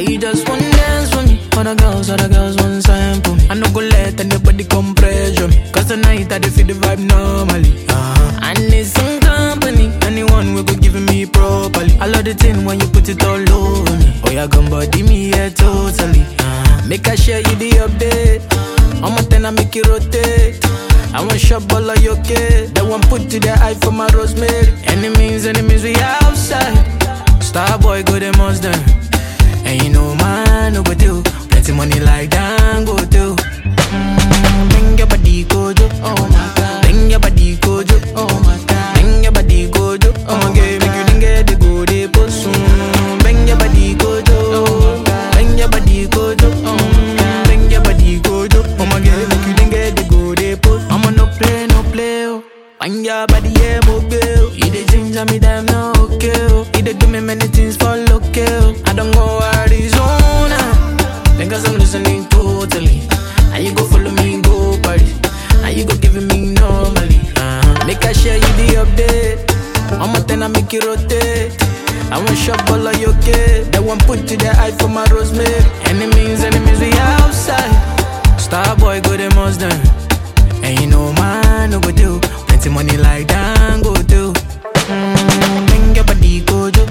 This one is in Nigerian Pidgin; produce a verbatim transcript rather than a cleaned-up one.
Say you just wanna dance for me. Other girls, other girls want sample me. I no go let anybody come pressure me. Cause tonight I dey feel the vibe normally. uh-huh. I need some company. Anyone will go giving me properly. I love the thing when you put it all over me. Oh yeah, gun body me, yeah, totally. uh-huh. Make I share you the update. I'm a ten, I make it rotate. I want shop all of your kid. That one put to the eye for my rosemary. Enemies, enemies, we outside. Star boy, go them monster. And you know man, no go do. Plenty money like that, go do. Mm, bring your body, go do. Oh my God. Bring your body, go do. Oh my God. Bring your body, go do. Oh my God. Make you didn't get the go, they post. Bring your body, go do. Oh my God. Bring your body, go do. Oh my God. Bring your body, go do. Oh my God. Make you didn't get the go, they post. I'ma no play, no play. Oh. Bring your body, yeah, mobile. You the ginger me, damn no okay. Oh. You the do me many things for local. I don't go Arizona. Because I'm listening totally. And you go follow me, go party. And you go giving me normally. uh-huh. Make I share you the update. I'm a ten, I make it rotate. I want shop all of your kid. That one put to the eye for my rosemary. Enemies, enemies, we outside. Star boy, go them most done. And you know man, no go do. Plenty money like that, go do. Mm, bring your body, go do.